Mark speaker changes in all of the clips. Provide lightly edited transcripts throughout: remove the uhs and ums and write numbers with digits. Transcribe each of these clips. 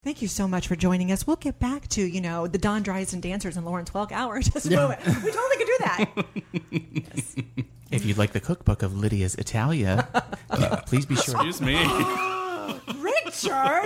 Speaker 1: Thank you so much for joining us. We'll get back to, the Don Dryden dancers and Lawrence Welk hour in just a moment. We totally could do that. Yes.
Speaker 2: If you'd like the cookbook of Lydia's Italia, please be sure.
Speaker 3: Excuse me.
Speaker 1: Richard!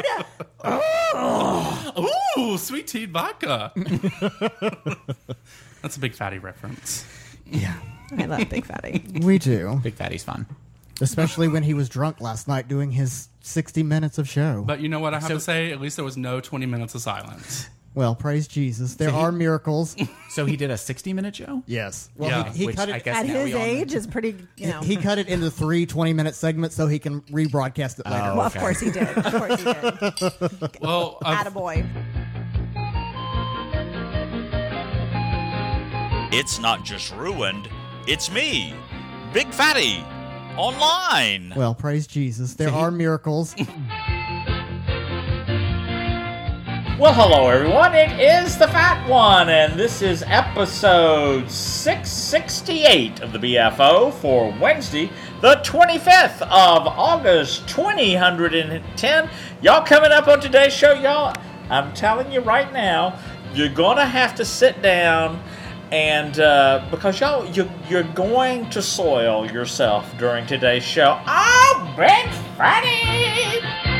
Speaker 3: Ooh, sweet tea vodka. That's a Big Fatty reference.
Speaker 4: Yeah.
Speaker 1: I love Big Fatty.
Speaker 4: We do.
Speaker 2: Big Fatty's fun.
Speaker 4: Especially when he was drunk last night doing his 60 minutes of show.
Speaker 3: But you know what I have to say? At least there was no 20 minutes of silence.
Speaker 4: Well, praise Jesus. There are miracles.
Speaker 2: So he did a 60-minute show?
Speaker 4: Yes. Well,
Speaker 3: Yeah.
Speaker 4: he
Speaker 2: Which
Speaker 4: cut
Speaker 2: I
Speaker 4: it.
Speaker 2: guess
Speaker 1: At
Speaker 2: now
Speaker 1: his
Speaker 2: we all know.
Speaker 1: age is pretty,
Speaker 4: He cut it into 3 20-minute segments so he can rebroadcast it later.
Speaker 1: Well, of course he did. Of course he did.
Speaker 3: Well,
Speaker 1: Attaboy.
Speaker 5: It's not just ruined, it's me, Big Fatty, online.
Speaker 4: Well, praise Jesus. There are miracles.
Speaker 6: Well, hello everyone, it is the Fat One, and this is episode 668 of the BFO for Wednesday, the 25th of August, 2010. Y'all coming up on today's show, y'all, I'm telling you right now, you're gonna have to sit down and, because y'all, you're going to soil yourself during today's show. Oh, Big Fatty!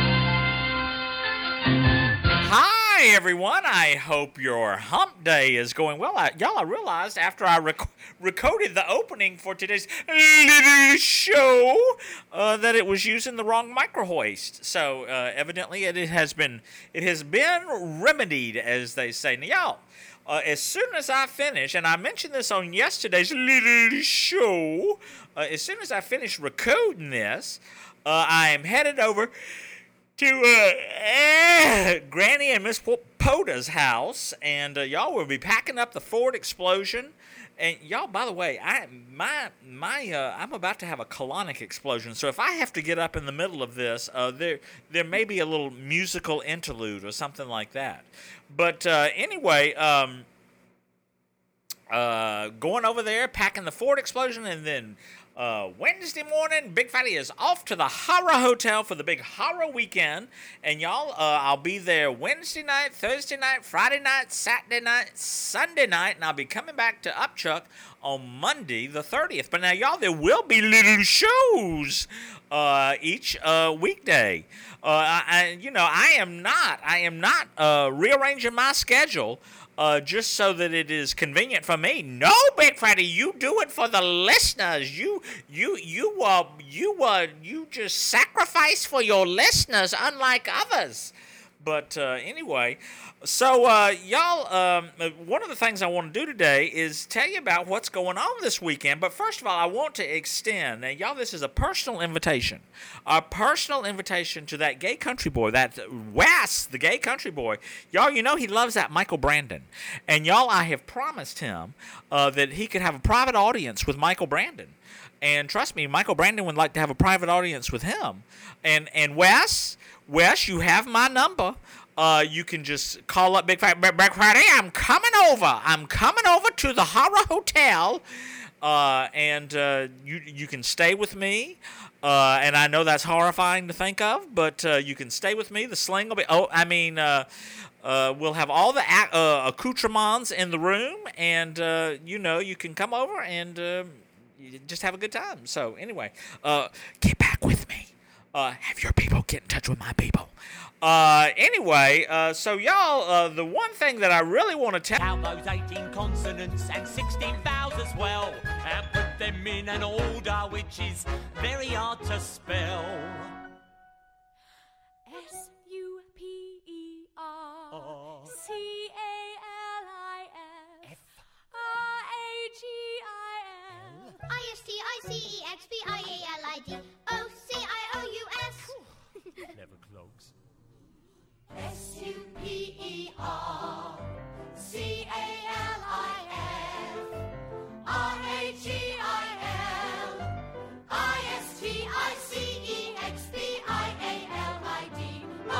Speaker 6: Hi, everyone. I hope your hump day is going well. I realized after I recorded the opening for today's little show that it was using the wrong micro hoist. So, evidently, it has been remedied, as they say. Now, y'all, as soon as I finish, and I mentioned this on yesterday's little show, as soon as I finish recording this, I am headed over to Granny and Miss Poda's house, and y'all will be packing up the Ford Explosion. And y'all, by the way, I'm about to have a colonic explosion. So if I have to get up in the middle of this, there may be a little musical interlude or something like that. But anyway, going over there, packing the Ford Explosion, and then Wednesday morning, Big Fatty is off to the Horror Hotel for the big horror weekend. And y'all, I'll be there Wednesday night, Thursday night, Friday night, Saturday night, Sunday night, and I'll be coming back to Upchuck on Monday the 30th. But now, y'all, there will be little shows each weekday. I am not rearranging my schedule just so that it is convenient for me. No, Big Fatty, you do it for the listeners. You just sacrifice for your listeners, unlike others. But anyway, so y'all, one of the things I want to do today is tell you about what's going on this weekend. But first of all, I want to extend, now y'all, this is a personal invitation to that gay country boy, that Wes, the gay country boy. Y'all, you know he loves that Michael Brandon. And y'all, I have promised him that he could have a private audience with Michael Brandon. And trust me, Michael Brandon would like to have a private audience with him. And Wes, you have my number. You can just call up Big Fatty. I'm coming over to the Horror Hotel, and you can stay with me. And I know that's horrifying to think of, but you can stay with me. The sling will be. We'll have all the accoutrements in the room, and you can come over and just have a good time. So anyway, get back with me. Have your people get in touch with my people. So y'all, the one thing that I really want to tell...
Speaker 7: Count those 18 consonants and 16 vowels as well, and put them in an order which is very hard to spell.
Speaker 8: SUPER CALISTICEXPIALID OCIOUS.
Speaker 7: Never clogs.
Speaker 8: SUPERCALISTICEXPIALID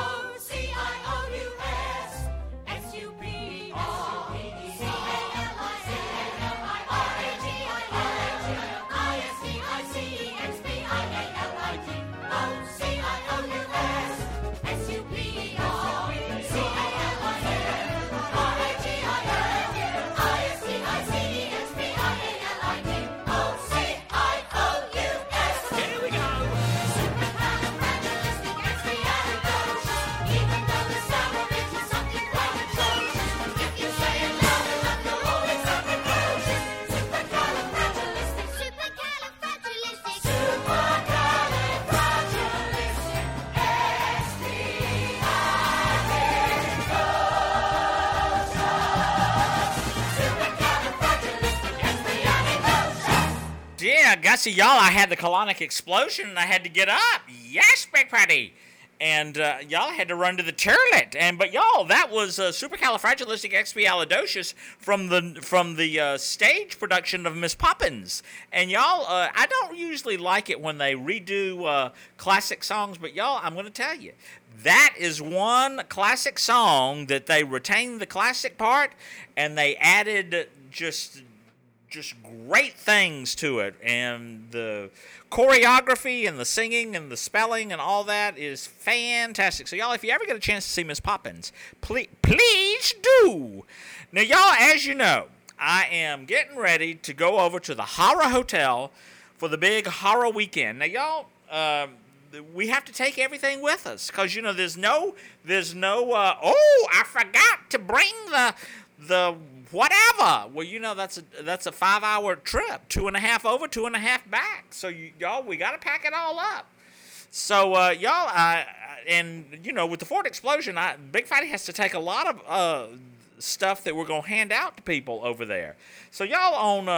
Speaker 6: see, y'all, I had the colonic explosion, and I had to get up. Yes, Big Fatty. And y'all had to run to the toilet, but y'all, that was Supercalifragilisticexpialidocious from the stage production of Miss Poppins. And y'all, I don't usually like it when they redo classic songs, but y'all, I'm going to tell you, that is one classic song that they retained the classic part, and they added just great things to it, and the choreography and the singing and the spelling and all that is fantastic. So y'all, if you ever get a chance to see Miss Poppins, please do. Now y'all, as you know, I am getting ready to go over to the Horror Hotel for the big horror weekend. Now y'all, we have to take everything with us, because you know there's no oh, I forgot to bring the whatever. Well, you know that's a 5-hour trip, 2.5 over, 2.5 back. So y'all, we got to pack it all up. So y'all, and you know, with the Ford explosion, Big Fatty has to take a lot of stuff that we're gonna hand out to people over there. So y'all,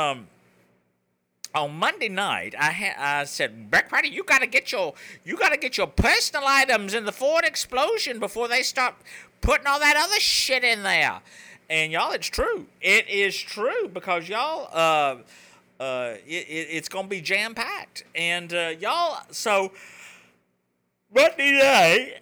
Speaker 6: on Monday night, I said, Big Fatty, you gotta get your personal items in the Ford explosion before they start putting all that other shit in there. And y'all, it's true. It is true, because y'all, it's gonna be jam packed. And y'all, so Monday night,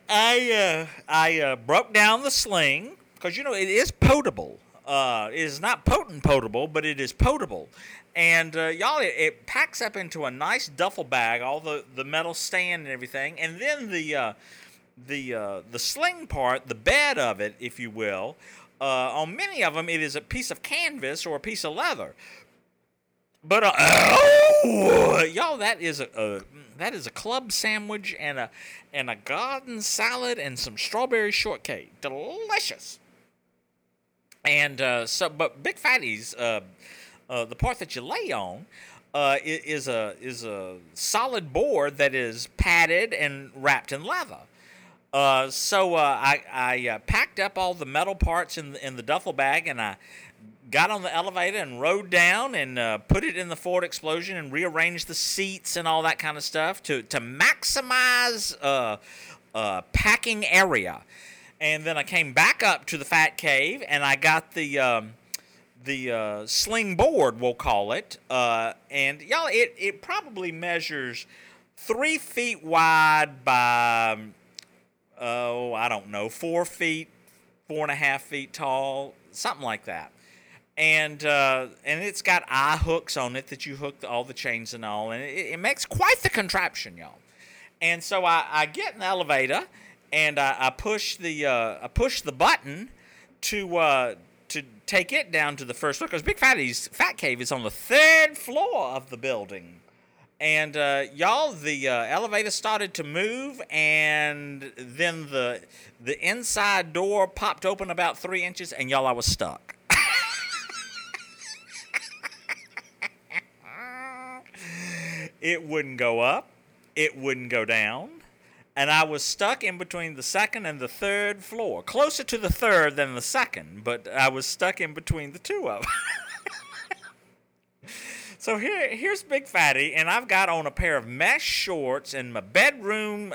Speaker 6: I broke down the sling, because you know it is potable. It is not potable, but it is potable. And y'all, it packs up into a nice duffel bag, all the metal stand and everything, and then the sling part, the bed of it, if you will. On many of them, it is a piece of canvas or a piece of leather. But y'all, that is a club sandwich and a garden salad and some strawberry shortcake. Delicious. And but Big Fatty's the part that you lay on is a solid board that is padded and wrapped in leather. So I packed up all the metal parts in the duffel bag, and I got on the elevator and rode down and put it in the Ford Explosion and rearranged the seats and all that kind of stuff to maximize packing area. And then I came back up to the Fat Cave, and I got the sling board, we'll call it. And y'all, it probably measures 3 feet wide by, I don't know, 4 feet, 4.5 feet tall, something like that. And it's got eye hooks on it that you hook all the chains and all, and it makes quite the contraption, y'all. And so I get in the elevator, and I push the button to take it down to the first floor, because Big Fatty's Fat Cave is on the 3rd floor of the building. And y'all, the elevator started to move, and then the inside door popped open about 3 inches, and y'all, I was stuck. It wouldn't go up, it wouldn't go down, and I was stuck in between the 2nd and the 3rd floor. Closer to the 3rd than the 2nd, but I was stuck in between the two of them. So here's Big Fatty, and I've got on a pair of mesh shorts and my bedroom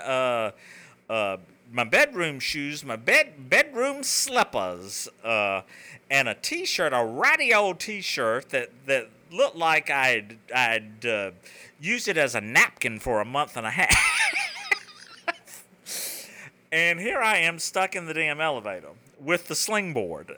Speaker 6: shoes, my bedroom slippers, and a T-shirt, a ratty old T-shirt that looked like I'd used it as a napkin for a month and a half. And here I am stuck in the damn elevator with the sling board.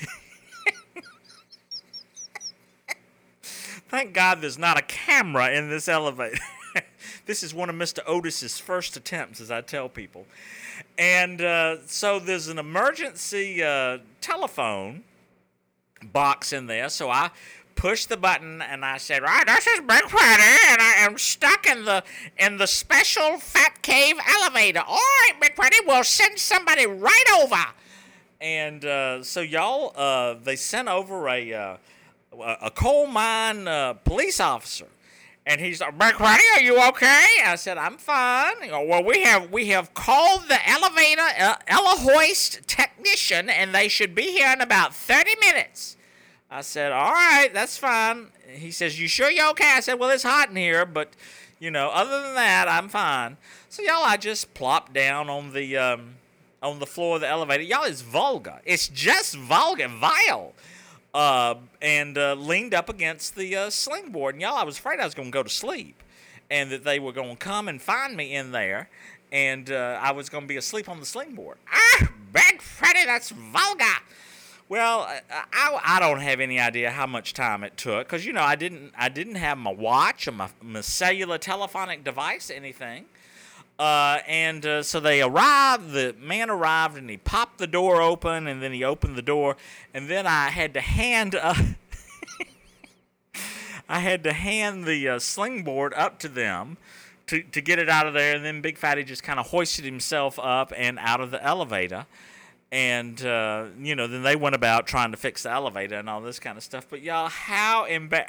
Speaker 6: Thank God there's not a camera in this elevator. This is one of Mr. Otis's first attempts, as I tell people. And so there's an emergency telephone box in there. So I pushed the button and I said, "Right, this is Big Fatty, and I am stuck in the special Fat Cave elevator. All right, Big Fatty, we'll send somebody right over." And so y'all, they sent over a coal mine police officer, and he's like, "Big Fatty, are you okay?" I said, "I'm fine." "Well, we have called the elevator hoist technician, and they should be here in about 30 minutes. I said, all right, that's fine. He says, you sure you're okay? I said, well, it's hot in here, but, other than that, I'm fine. So, y'all, I just plopped down on the floor of the elevator. Y'all, it's vulgar. It's just vile. And leaned up against the sling board. And, y'all, I was afraid I was going to go to sleep and that they were going to come and find me in there. And I was going to be asleep on the sling board. Big Freddy, that's vulgar. Well, I don't have any idea how much time it took because I didn't have my watch or my cellular telephonic device or anything, so they arrived. The man arrived and he popped the door open and then he opened the door and then I had to hand the sling board up to them to get it out of there, and then Big Fatty just kind of hoisted himself up and out of the elevator. And, then they went about trying to fix the elevator and all this kind of stuff. But, y'all, how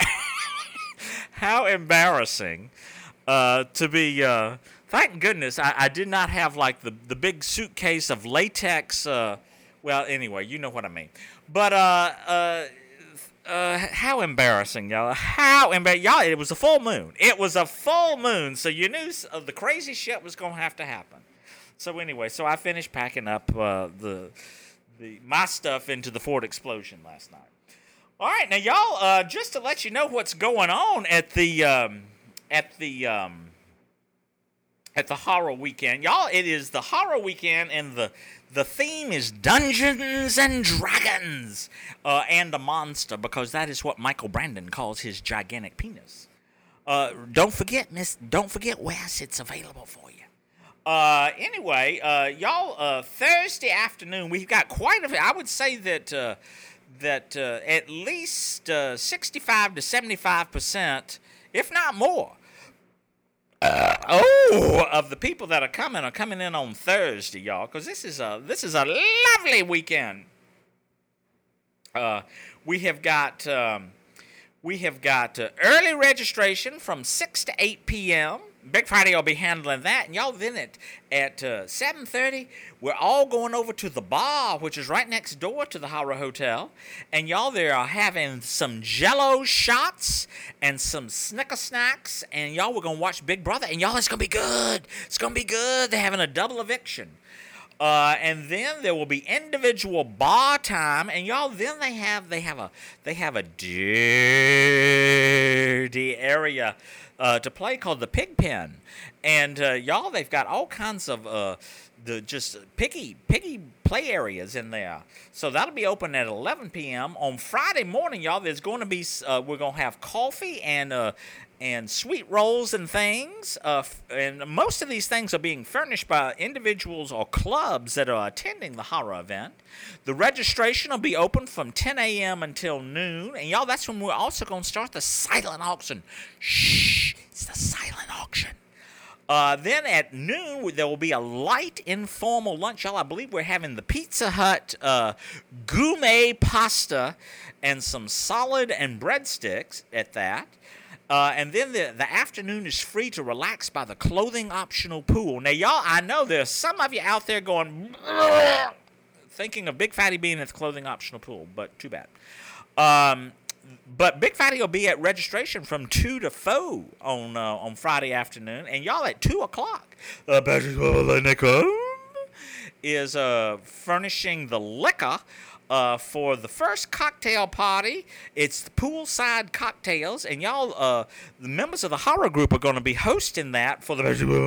Speaker 6: embarrassing to be... thank goodness I did not have, like, the big suitcase of latex... well, anyway, you know what I mean. But, how embarrassing, y'all. Y'all, it was a full moon. It was a full moon, so you knew the crazy shit was going to have to happen. So anyway, I finished packing up my stuff into the Ford Explosion last night. All right, now y'all, just to let you know what's going on at the horror weekend, y'all. It is the horror weekend, and the theme is Dungeons and Dragons and a monster, because that is what Michael Brandon calls his gigantic penis. Don't forget, Wes, it's available for you. Anyway, y'all, Thursday afternoon, we've got quite a... I would say that at least 65 to 75%, if not more, of the people that are coming in on Thursday, y'all, because this is a lovely weekend. We have got early registration from 6 to 8 p.m. Big Friday will be handling that, and y'all, then at 7:30, we're all going over to the bar, which is right next door to the Horror Hotel, and y'all, they are having some Jell-O shots and some Snicker snacks, and y'all, we're gonna watch Big Brother, and y'all, it's gonna be good. It's gonna be good. They're having a double eviction. And then there will be individual bar time, and y'all, then they have a dirty area to play called the Pig Pen, and y'all, they've got all kinds of the just piggy play areas in there. So that'll be open at 11 p.m. on Friday morning, y'all. There's going to be we're gonna have coffee and sweet rolls and things, and most of these things are being furnished by individuals or clubs that are attending the horror event. The registration will be open from 10 a.m. until noon, and y'all, that's when we're also going to start the silent auction. Shh, it's the silent auction. Then at noon, there will be a light informal lunch, y'all. I believe we're having the Pizza Hut gourmet pasta and some salad and breadsticks at that. And then the afternoon is free to relax by the clothing optional pool. Now, y'all, I know there's some of you out there going, thinking of Big Fatty being at the clothing optional pool, but too bad. But Big Fatty will be at registration from 2 to 4 on Friday afternoon. And y'all, at 2 o'clock, is furnishing the liquor for the first cocktail party. It's the poolside cocktails, and y'all, the members of the horror group are going to be hosting that for the...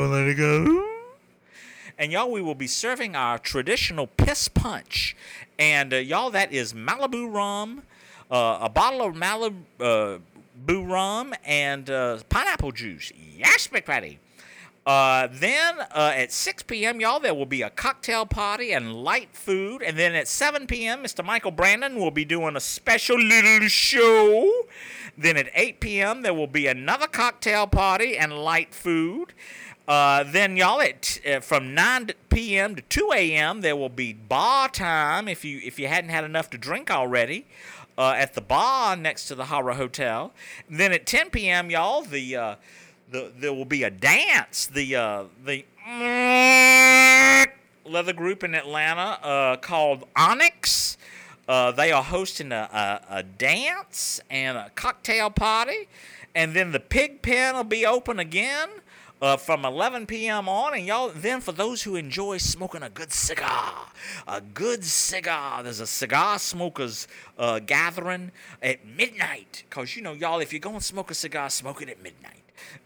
Speaker 6: And y'all, we will be serving our traditional piss punch. And y'all, that is Malibu rum, a bottle of Malibu rum, and pineapple juice. Yes, Big Fatty. Then at 6 p.m., y'all, there will be a cocktail party and light food. And then at 7 p.m., Mr. Michael Brandon will be doing a special little show. Then at 8 p.m., there will be another cocktail party and light food. Then, y'all, from 9 p.m. to 2 a.m., there will be bar time if you hadn't had enough to drink already. At the bar next to the Horror Hotel. And then at 10 p.m., y'all, there will be a dance. The leather group in Atlanta called Onyx They are hosting a dance and a cocktail party, and then the pig pen will be open again from 11 p.m. on. And y'all, then for those who enjoy smoking a good cigar, there's a cigar smokers gathering at midnight. Because, y'all, if you're going to smoke a cigar, smoke it at midnight.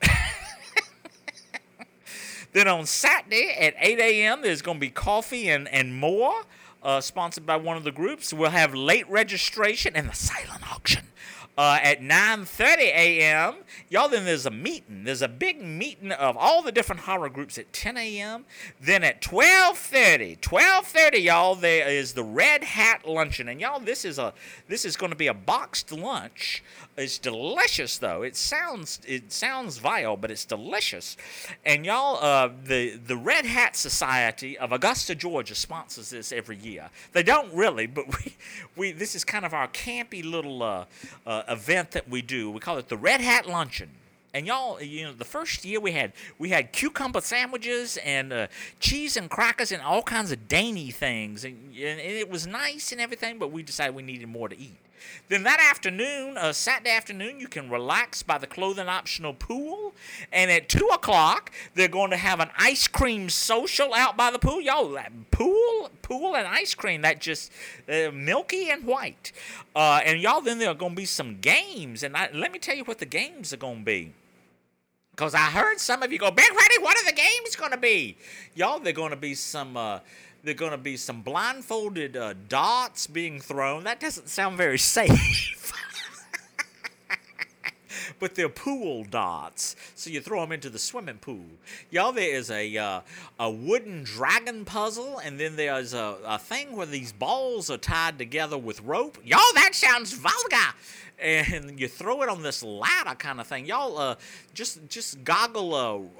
Speaker 6: Then on Saturday at 8 a.m., there's going to be coffee and more, sponsored by one of the groups. We'll have late registration and the silent auction. At 9:30 a.m., y'all, then there's a meeting. There's a big meeting of all the different horror groups at 10 a.m. Then at 12:30, y'all, there is the Red Hat Luncheon. And y'all, this is going to be a boxed lunch. It's delicious, though. It sounds vile, but it's delicious. And y'all, the Red Hat Society of Augusta, Georgia, sponsors this every year. They don't really, but we this is kind of our campy little event that we do. We call it the Red Hat Luncheon. And y'all, the first year we had cucumber sandwiches and cheese and crackers and all kinds of dainty things, and it was nice and everything. But we decided we needed more to eat. Then that afternoon, Saturday afternoon, you can relax by the clothing optional pool. And at 2 o'clock, they're going to have an ice cream social out by the pool. Y'all, pool and ice cream, that just milky and white. And y'all, then there are going to be some games. And let me tell you what the games are going to be. Because I heard some of you go, Big Fatty, what are the games going to be? Y'all, they're going to be some blindfolded darts being thrown. That doesn't sound very safe. But they're pool darts, so you throw them into the swimming pool. Y'all, there is a wooden dragon puzzle, and then there's a thing where these balls are tied together with rope. Y'all, that sounds vulgar. And you throw it on this ladder kind of thing. Y'all, just goggle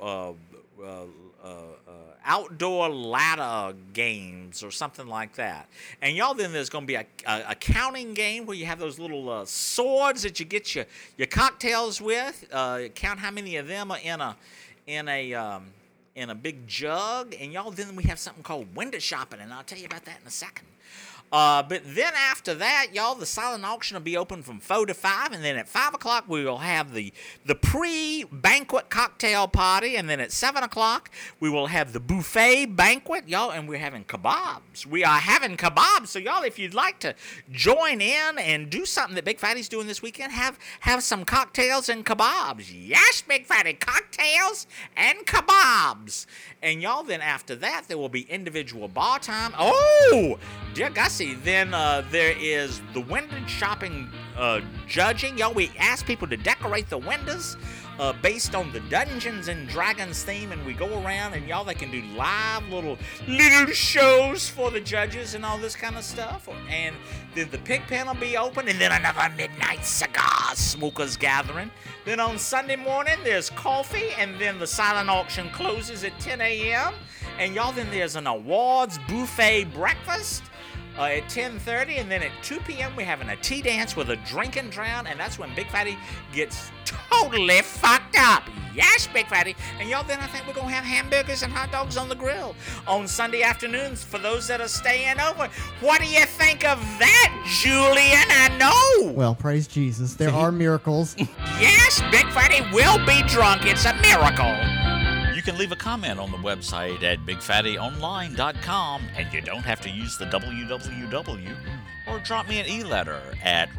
Speaker 6: outdoor ladder games or something like that. And y'all, then there's going to be a counting game where you have those little swords that you get your cocktails with. Count how many of them are in a big jug. And y'all, then we have something called window shopping, and I'll tell you about that in a second. But then after that, y'all, the silent auction will be open from 4 to 5, and then at 5 o'clock we will have the pre-banquet cocktail party, and then at 7 o'clock we will have the buffet banquet, y'all, and we're having kebabs. We are having kebabs, so y'all, if you'd like to join in and do something that Big Fatty's doing this weekend, have some cocktails and kebabs. Yes, Big Fatty, cocktails and kebabs. And y'all, then after that, there will be individual bar time. Oh, dear Gussie, then there is the window shopping judging. Y'all, we ask people to decorate the windows based on the Dungeons and Dragons theme, and we go around, and y'all, they can do live little shows for the judges and all this kind of stuff. And then the pig pen will be open, and then another midnight cigar smokers gathering. Then on Sunday morning, there's coffee, and then the silent auction closes at 10 a.m. And y'all, then there's an awards buffet breakfast at 10:30, and then at 2 p.m. we're having a tea dance with a drink and drown, and that's when Big Fatty gets totally fucked up. Yes, Big Fatty. And y'all, then I think we're going to have hamburgers and hot dogs on the grill on Sunday afternoons for those that are staying over. What do you think of that, Julian? I know.
Speaker 4: Well, praise Jesus. There are miracles.
Speaker 6: Yes, Big Fatty will be drunk. It's a miracle.
Speaker 5: You can leave a comment on the website at bigfattyonline.com, and you don't have to use the www, or drop me an e-letter at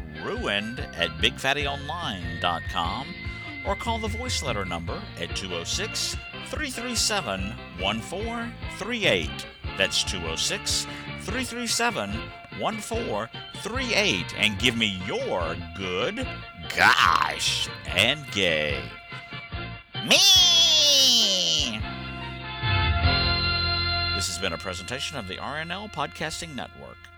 Speaker 5: ruined@bigfattyonline.com, or call the voice letter number at 206-337-1438. That's 206-337-1438, and give me your good, gosh, and gay. Me! This has been a presentation of the RNL Podcasting Network.